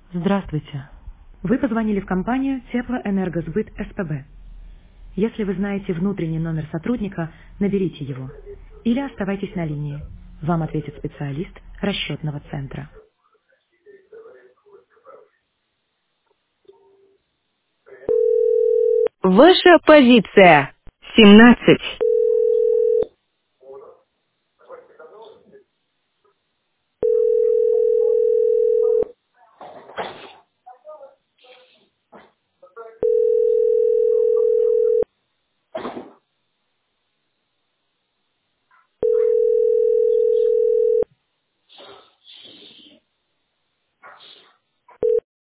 Здравствуйте. Вы позвонили в компанию Теплоэнергосбыт СПБ. Если вы знаете внутренний номер сотрудника, наберите его. Или оставайтесь на линии. Вам ответит специалист расчетного центра. Ваша позиция 17.